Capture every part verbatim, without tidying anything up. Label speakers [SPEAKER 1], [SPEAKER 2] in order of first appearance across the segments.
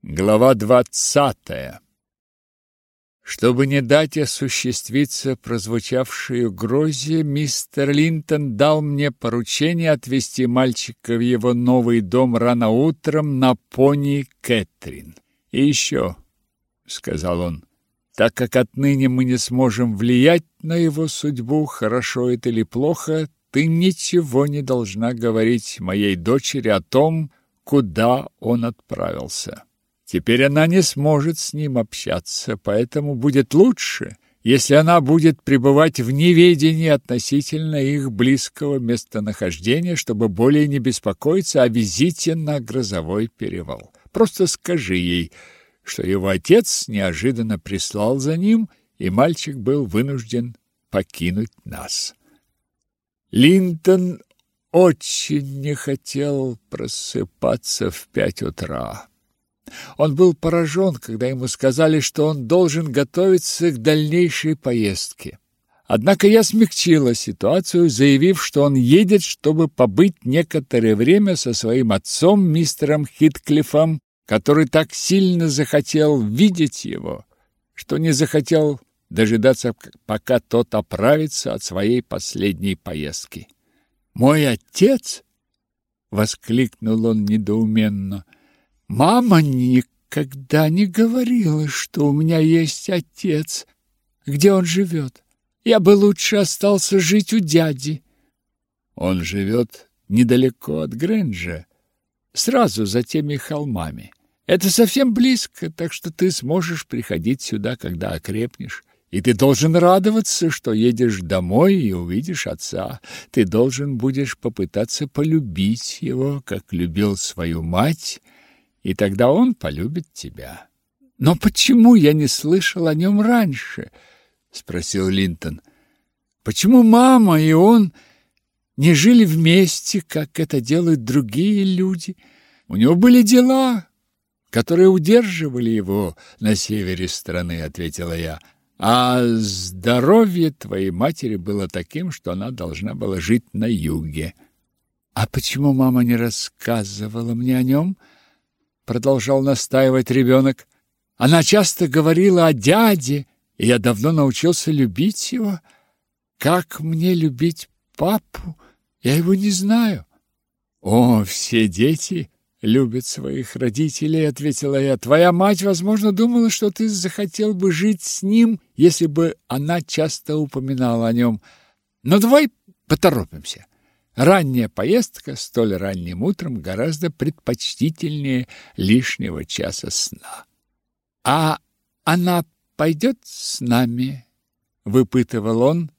[SPEAKER 1] Глава двадцатая. Чтобы не дать осуществиться прозвучавшей угрозе, мистер Линтон дал мне поручение отвезти мальчика в его новый дом рано утром на пони Кэтрин. И еще, — сказал он, — так как отныне мы не сможем влиять на его судьбу, хорошо это или плохо, ты ничего не должна говорить моей дочери о том, куда он отправился. Теперь она не сможет с ним общаться, поэтому будет лучше, если она будет пребывать в неведении относительно их близкого местонахождения, чтобы более не беспокоиться о визите на Грозовой перевал. Просто скажи ей, что его отец неожиданно прислал за ним, и мальчик был вынужден покинуть нас. Линтон очень не хотел просыпаться в пять утра. Он был поражен, когда ему сказали, что он должен готовиться к дальнейшей поездке. Однако я смягчила ситуацию, заявив, что он едет, чтобы побыть некоторое время со своим отцом, мистером Хитклифом, который так сильно захотел видеть его, что не захотел дожидаться, пока тот оправится от своей последней поездки. «Мой отец?» — воскликнул он недоуменно. «Мама никогда не говорила, что у меня есть отец. Где он живет? Я бы лучше остался жить у дяди». «Он живет недалеко от Грэнджа, сразу за теми холмами. Это совсем близко, так что ты сможешь приходить сюда, когда окрепнешь. И ты должен радоваться, что едешь домой и увидишь отца. Ты должен будешь попытаться полюбить его, как любил свою мать, и тогда он полюбит тебя». «Но почему я не слышал о нем раньше?» — спросил Линтон. «Почему мама и он не жили вместе, как это делают другие люди? У него были дела, которые удерживали его на севере страны», — ответила я. «А здоровье твоей матери было таким, что она должна была жить на юге». «А почему мама не рассказывала мне о нем?» — продолжал настаивать ребенок. «Она часто говорила о дяде, и я давно научился любить его. Как мне любить папу? Я его не знаю». «О, все дети любят своих родителей», — ответила я. «Твоя мать, возможно, думала, что ты захотел бы жить с ним, если бы она часто упоминала о нем. Но давай поторопимся. Ранняя поездка столь ранним утром гораздо предпочтительнее лишнего часа сна». «А она пойдет с нами?» — выпытывал он.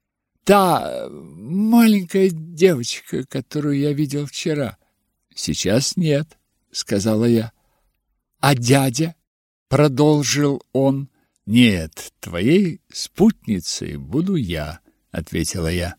[SPEAKER 1] «Та маленькая девочка, которую я видел вчера». «Сейчас нет», — сказала я. «А дядя?» — продолжил он. «Нет, твоей спутницей буду я», — ответила я.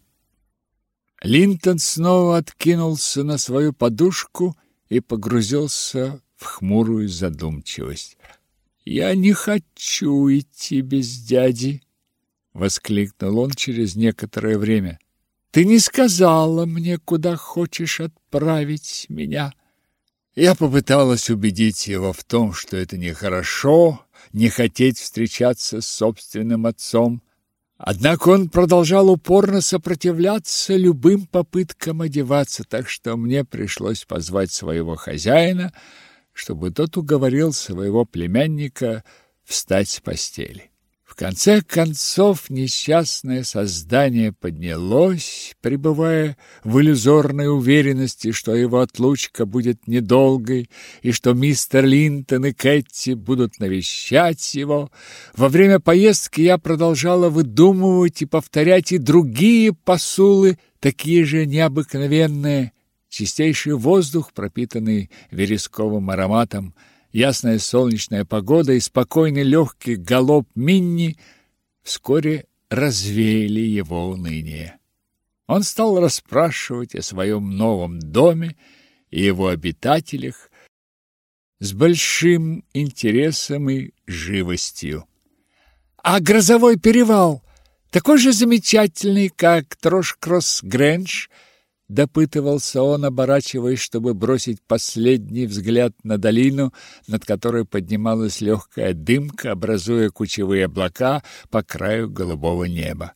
[SPEAKER 1] Линтон снова откинулся на свою подушку и погрузился в хмурую задумчивость. «Я не хочу идти без дяди», — воскликнул он через некоторое время. «Ты не сказала мне, куда хочешь отправить меня». Я попыталась убедить его в том, что это нехорошо, не хотеть встречаться с собственным отцом. Однако он продолжал упорно сопротивляться любым попыткам одеваться, так что мне пришлось позвать своего хозяина, чтобы тот уговорил своего племянника встать с постели. В конце концов несчастное создание поднялось, пребывая в иллюзорной уверенности, что его отлучка будет недолгой и что мистер Линтон и Кэти будут навещать его. Во время поездки я продолжала выдумывать и повторять и другие посулы, такие же необыкновенные. Чистейший воздух, пропитанный вересковым ароматом, ясная солнечная погода и спокойный легкий галоп Минни вскоре развеяли его уныние. Он стал расспрашивать о своем новом доме и его обитателях с большим интересом и живостью. «А Грозовой перевал такой же замечательный, как Трошкросс-Грэндж?» — допытывался он, оборачиваясь, чтобы бросить последний взгляд на долину, над которой поднималась легкая дымка, образуя кучевые облака по краю голубого неба.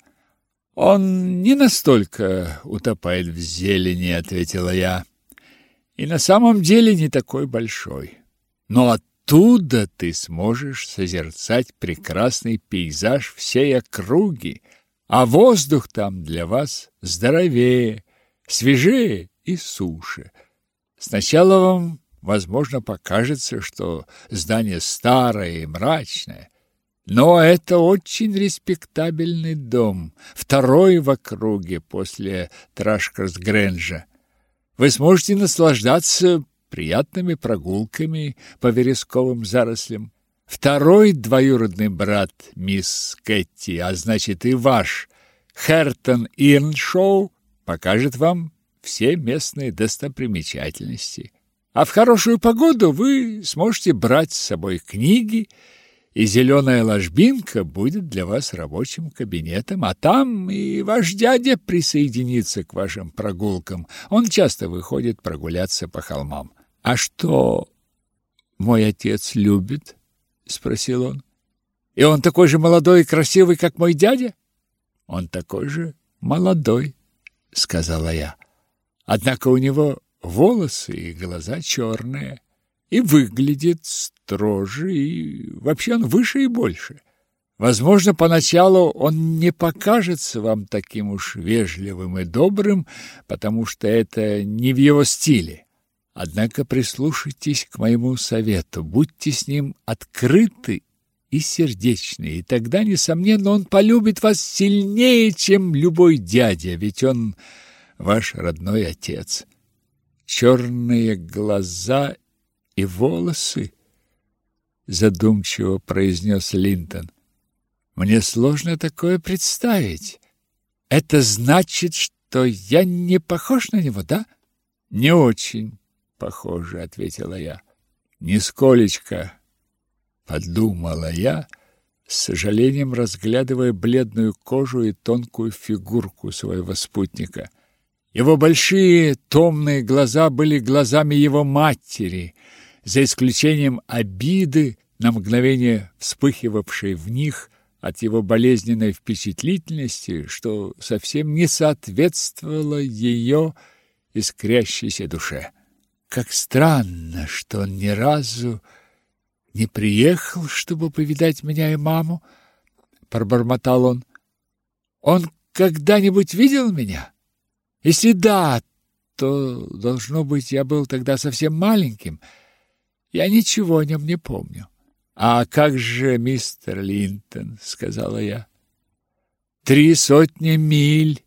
[SPEAKER 1] «Он не настолько утопает в зелени», — ответила я, — «и на самом деле не такой большой. Но оттуда ты сможешь созерцать прекрасный пейзаж всей округи, а воздух там для вас здоровее, свежее и суше. Сначала вам, возможно, покажется, что здание старое и мрачное, но это очень респектабельный дом, второй в округе после Трашкерс-Грэнджа. Вы сможете наслаждаться приятными прогулками по вересковым зарослям. Второй двоюродный брат мисс Кэти, а значит и ваш, Хертон Ирншоу, покажет вам все местные достопримечательности. А в хорошую погоду вы сможете брать с собой книги, и зеленая ложбинка будет для вас рабочим кабинетом, а там и ваш дядя присоединится к вашим прогулкам. Он часто выходит прогуляться по холмам. — А что мой отец любит? — спросил он. — И он такой же молодой и красивый, как мой дядя? — Он такой же молодой, — сказала я. Однако у него волосы и глаза черные. И выглядит строже, и вообще он выше и больше. Возможно, поначалу он не покажется вам таким уж вежливым и добрым, потому что это не в его стиле. Однако прислушайтесь к моему совету, будьте с ним открыты и сердечны, и тогда, несомненно, он полюбит вас сильнее, чем любой дядя, ведь он ваш родной отец. Черные глаза и волосы, задумчиво произнес Линтон. Мне сложно такое представить. Это значит, что я не похож на него, да? Не очень похоже, ответила я. Нисколечко, подумала я, с сожалением разглядывая бледную кожу и тонкую фигурку своего спутника. Его большие томные глаза были глазами его матери, за исключением обиды, на мгновение вспыхивавшей в них от его болезненной впечатлительности, что совсем не соответствовало ее искрящейся душе. Как странно, что он ни разу не приехал, чтобы повидать меня и маму, пробормотал он. Он когда-нибудь видел меня? Если да, то, должно быть, я был тогда совсем маленьким. Я ничего о нем не помню. А как же мистер Линтон, сказала я. Три сотни миль,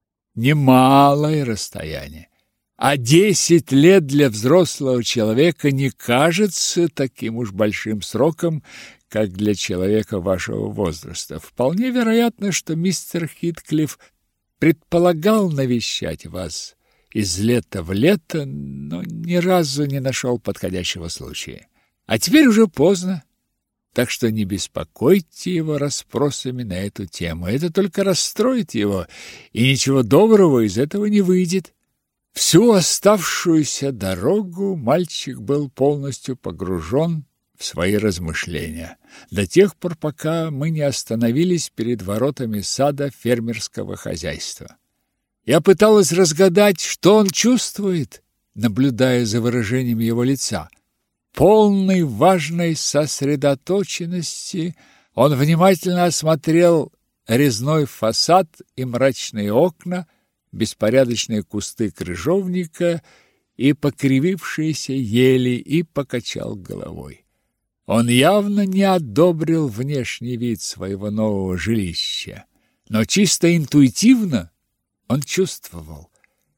[SPEAKER 1] немалое расстояние. А десять лет для взрослого человека не кажется таким уж большим сроком, как для человека вашего возраста. Вполне вероятно, что мистер Хитклифф предполагал навещать вас из лета в лето, но ни разу не нашел подходящего случая. А теперь уже поздно, так что не беспокойте его расспросами на эту тему. Это только расстроит его, и ничего доброго из этого не выйдет. Всю оставшуюся дорогу мальчик был полностью погружен в свои размышления, до тех пор, пока мы не остановились перед воротами сада фермерского хозяйства. Я пыталась разгадать, что он чувствует, наблюдая за выражением его лица. Полный важной сосредоточенности он внимательно осмотрел резной фасад и мрачные окна, беспорядочные кусты крыжовника и покривившиеся ели, и покачал головой. Он явно не одобрил внешний вид своего нового жилища, но чисто интуитивно он чувствовал: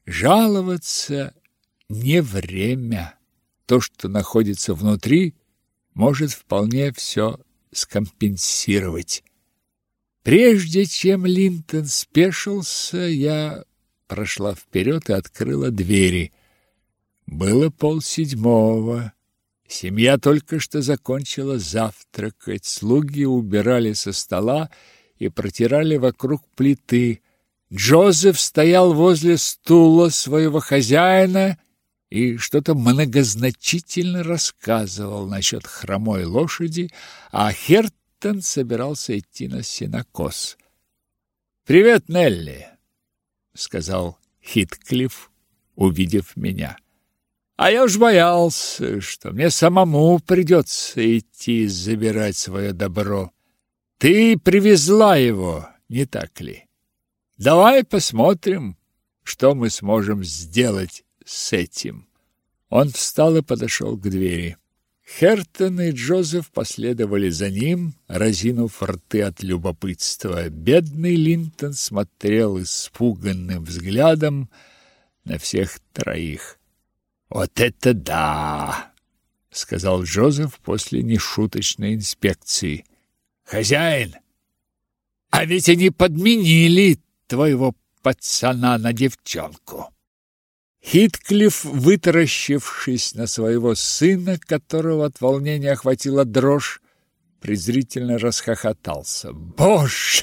[SPEAKER 1] жаловаться не время. То, что находится внутри, может вполне все скомпенсировать. Прежде чем Линтон спешился, я прошла вперед и открыла двери. Было полседьмого. Семья только что закончила завтракать. Слуги убирали со стола и протирали вокруг плиты. Джозеф стоял возле стула своего хозяина и что-то многозначительно рассказывал насчет хромой лошади, а Хертон собирался идти на сенокос. «Привет, Нелли», — сказал Хитклифф, увидев меня. «А я уж боялся, что мне самому придется идти забирать свое добро. Ты привезла его, не так ли? Давай посмотрим, что мы сможем сделать с этим». Он встал и подошел к двери. Хертон и Джозеф последовали за ним, разинув рты от любопытства. Бедный Линтон смотрел испуганным взглядом на всех троих. «Вот это да!» — сказал Джозеф после нешуточной инспекции. «Хозяин, а ведь они подменили твоего пацана на девчонку». Хитклифф, вытаращившись на своего сына, которого от волнения охватила дрожь, презрительно расхохотался. «Боже,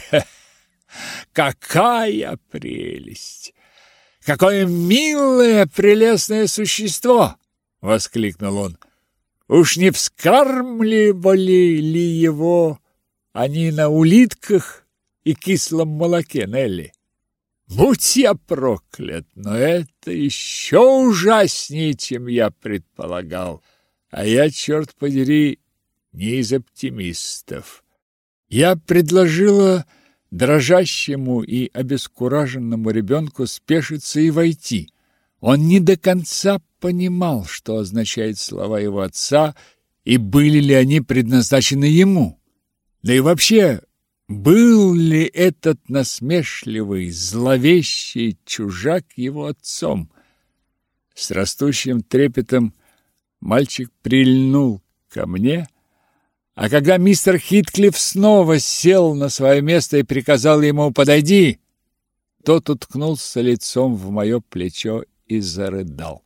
[SPEAKER 1] какая прелесть! Какое милое, прелестное существо!» — воскликнул он. «Уж не вскармливали ли его они на улитках и кислом молоке, Нелли? Будь я проклят, но это еще ужаснее, чем я предполагал. А я, черт подери, не из оптимистов». Я предложила дрожащему и обескураженному ребенку спешиться и войти. Он не до конца понимал, что означают слова его отца и были ли они предназначены ему. Да и вообще, был ли этот насмешливый, зловещий чужак его отцом? С растущим трепетом мальчик прильнул ко мне, а когда мистер Хитклифф снова сел на свое место и приказал ему «подойди», тот уткнулся лицом в мое плечо и зарыдал.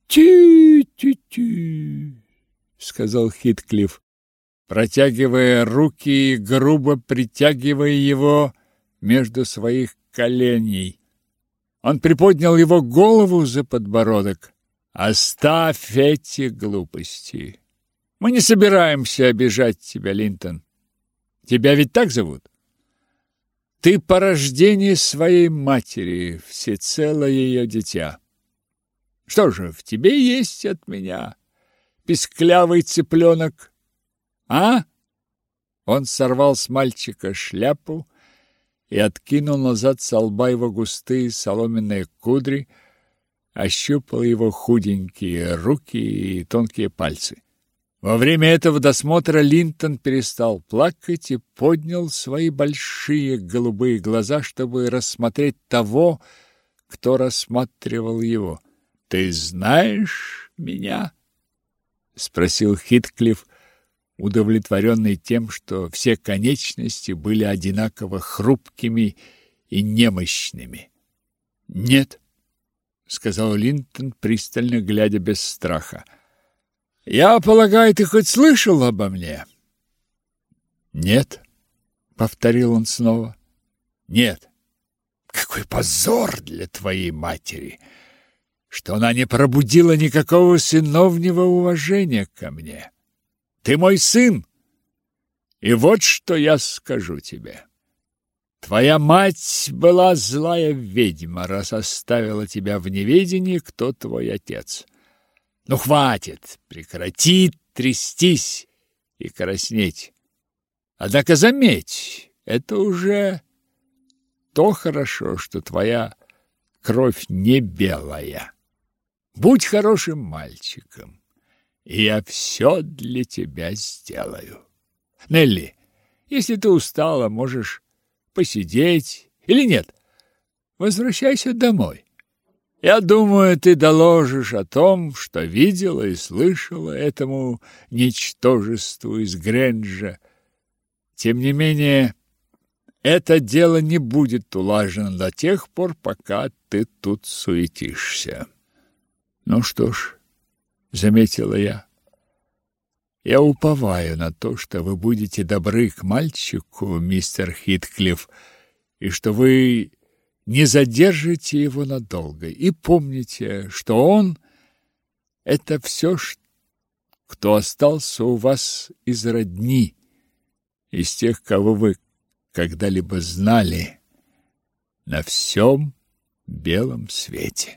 [SPEAKER 1] «Ти-ти-ти», — сказал Хитклифф, протягивая руки и грубо притягивая его между своих коленей. Он приподнял его голову за подбородок. «Оставь эти глупости. Мы не собираемся обижать тебя, Линтон. Тебя ведь так зовут? Ты порождение своей матери, всецело ее дитя. Что же, в тебе есть от меня писклявый цыпленок. А?» Он сорвал с мальчика шляпу и откинул назад со лба его густые соломенные кудри, ощупал его худенькие руки и тонкие пальцы. Во время этого досмотра Линтон перестал плакать и поднял свои большие голубые глаза, чтобы рассмотреть того, кто рассматривал его. «Ты знаешь меня?» — спросил Хитклифф, удовлетворенный тем, что все конечности были одинаково хрупкими и немощными. «Нет», — сказал Линтон, пристально глядя без страха. «Я полагаю, ты хоть слышал обо мне?» «Нет», — повторил он снова. «Нет. Какой позор для твоей матери, что она не пробудила никакого сыновнего уважения ко мне. Ты мой сын, и вот что я скажу тебе. Твоя мать была злая ведьма, раз оставила тебя в неведении, кто твой отец. Ну, хватит, прекрати трястись и краснеть. Однако заметь, это уже то хорошо, что твоя кровь не белая. Будь хорошим мальчиком, и я все для тебя сделаю. Нелли, если ты устала, можешь посидеть или нет. Возвращайся домой. Я думаю, ты доложишь о том, что видела и слышала этому ничтожеству из Грэнджа. Тем не менее, это дело не будет улажено до тех пор, пока ты тут суетишься. Ну что ж, заметила я, я уповаю на то, что вы будете добры к мальчику, мистер Хитклифф, и что вы не задержите его надолго. И помните, что он – это все, кто остался у вас из родни, из тех, кого вы когда-либо знали на всем белом свете.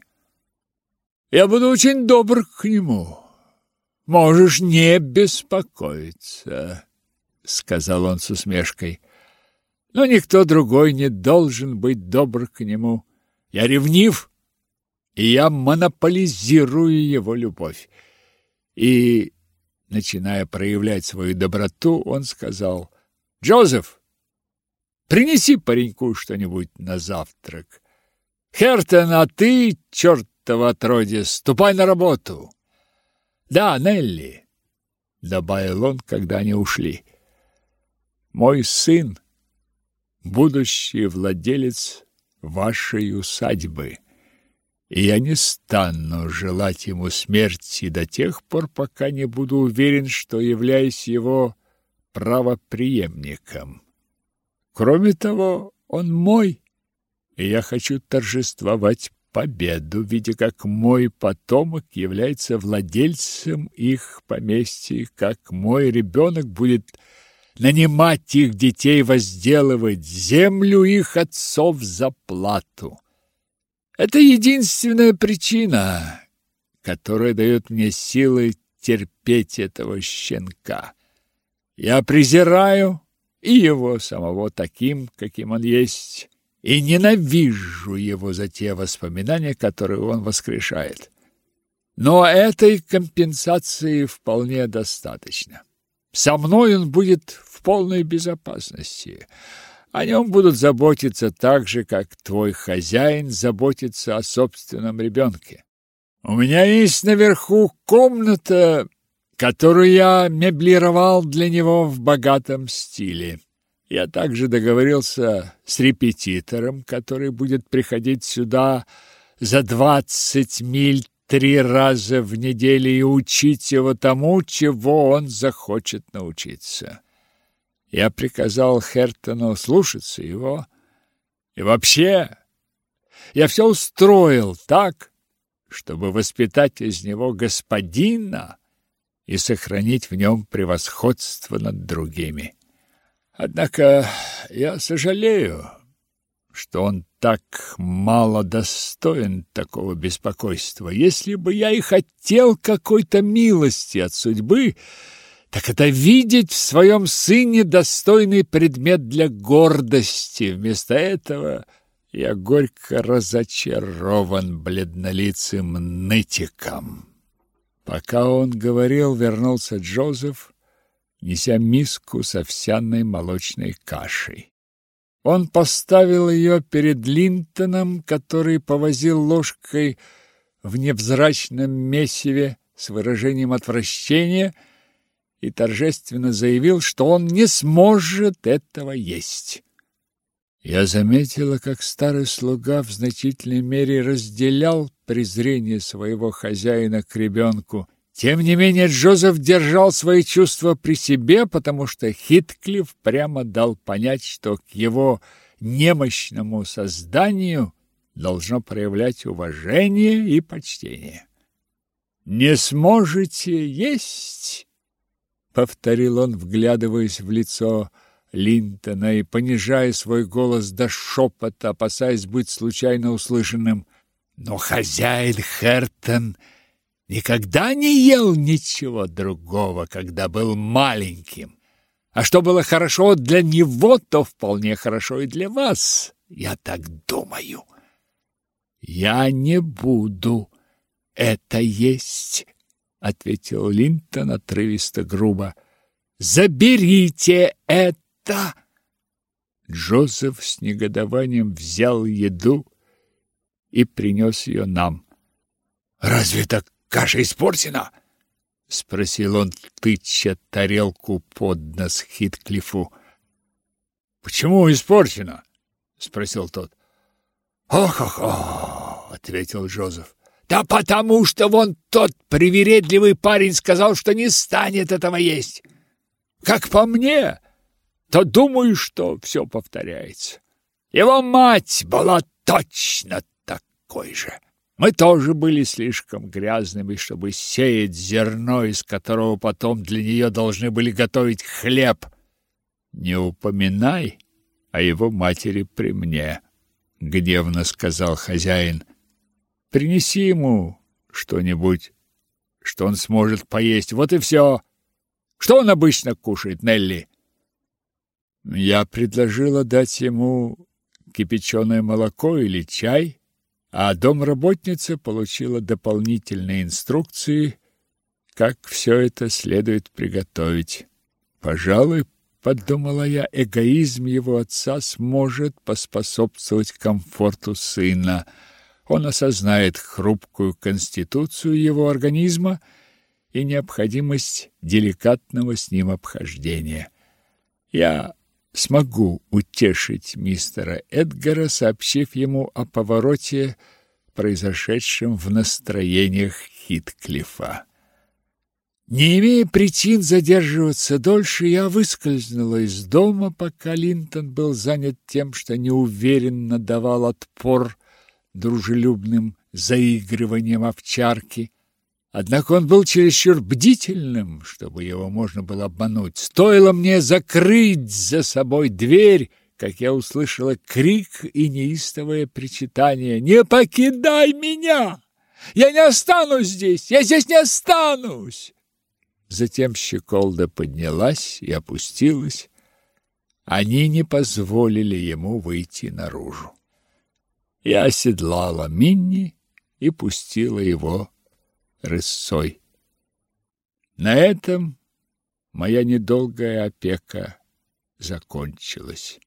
[SPEAKER 1] Я буду очень добр к нему. Можешь не беспокоиться, сказал он с усмешкой. Но никто другой не должен быть добр к нему. Я ревнив, и я монополизирую его любовь. И, начиная проявлять свою доброту, он сказал: Джозеф, принеси пареньку что-нибудь на завтрак. Хертон, а ты, чертово отродье, ступай на работу. Да, Нелли, добавил он, когда они ушли. Мой сын — будущий владелец вашей усадьбы, и я не стану желать ему смерти до тех пор, пока не буду уверен, что являюсь его правопреемником. Кроме того, он мой, и я хочу торжествовать победу, видя, как мой потомок является владельцем их поместья, как мой ребенок будет нанимать их детей возделывать землю их отцов за плату. Это единственная причина, которая дает мне силы терпеть этого щенка. Я презираю и его самого таким, каким он есть, и ненавижу его за те воспоминания, которые он воскрешает. Но этой компенсации вполне достаточно. Со мной он будет в полной безопасности. О нем будут заботиться так же, как твой хозяин заботится о собственном ребенке. У меня есть наверху комната, которую я меблировал для него в богатом стиле. Я также договорился с репетитором, который будет приходить сюда за двадцать миль три раза в неделю и учить его тому, чего он захочет научиться. Я приказал Хертону слушаться его. И вообще, я все устроил так, чтобы воспитать из него господина и сохранить в нем превосходство над другими. Однако я сожалею, что он так мало достоин такого беспокойства. Если бы я и хотел какой-то милости от судьбы, так это видеть в своем сыне достойный предмет для гордости. Вместо этого я горько разочарован бледнолицым нытиком. Пока он говорил, вернулся Джозеф, неся миску с овсяной молочной кашей. Он поставил ее перед Линтоном, который повозил ложкой в невзрачном месиве с выражением отвращения и торжественно заявил, что он не сможет этого есть. Я заметила, как старый слуга в значительной мере разделял презрение своего хозяина к ребенку. Тем не менее, Джозеф держал свои чувства при себе, потому что Хитклифф прямо дал понять, что к его немощному созданию должно проявлять уважение и почтение. «Не сможете есть?» — повторил он, вглядываясь в лицо Линтона и понижая свой голос до шепота, опасаясь быть случайно услышанным. «Но хозяин Хертон никогда не ел ничего другого, когда был маленьким. А что было хорошо для него, то вполне хорошо и для вас, я так думаю. Я не буду это есть», — ответил Линтон отрывисто грубо. «Заберите это!» Джозеф с негодованием взял еду и принес ее нам. «Разве так каша испорчена?» — спросил он, тыча тарелку под нос Хитклиффу. «Почему испорчена?» — спросил тот. «Ох-ох-ох!» — ответил Джозеф. «Да потому что вон тот привередливый парень сказал, что не станет этого есть. Как по мне, то думаю, что все повторяется. Его мать была точно такой же. Мы тоже были слишком грязными, чтобы сеять зерно, из которого потом для нее должны были готовить хлеб. Не упоминай о его матери при мне, гневно сказал хозяин. Принеси ему что-нибудь, что он сможет поесть. Вот и все. Что он обычно кушает, Нелли? Я предложила дать ему кипяченое молоко или чай, а домработница получила дополнительные инструкции, как все это следует приготовить. Пожалуй, подумала я, эгоизм его отца сможет поспособствовать комфорту сына. Он осознает хрупкую конституцию его организма и необходимость деликатного с ним обхождения. Я смогу утешить мистера Эдгара, сообщив ему о повороте, произошедшем в настроениях Хитклифа. Не имея причин задерживаться дольше, я выскользнула из дома, пока Линтон был занят тем, что неуверенно давал отпор дружелюбным заигрыванием овчарки. Однако он был чересчур бдительным, чтобы его можно было обмануть. Стоило мне закрыть за собой дверь, как я услышала крик и неистовое причитание: «Не покидай меня! Я не останусь здесь! Я здесь не останусь!» Затем щеколда поднялась и опустилась. Они не позволили ему выйти наружу. Я оседлала Минни и пустила его рысцой. На этом моя недолгая опека закончилась.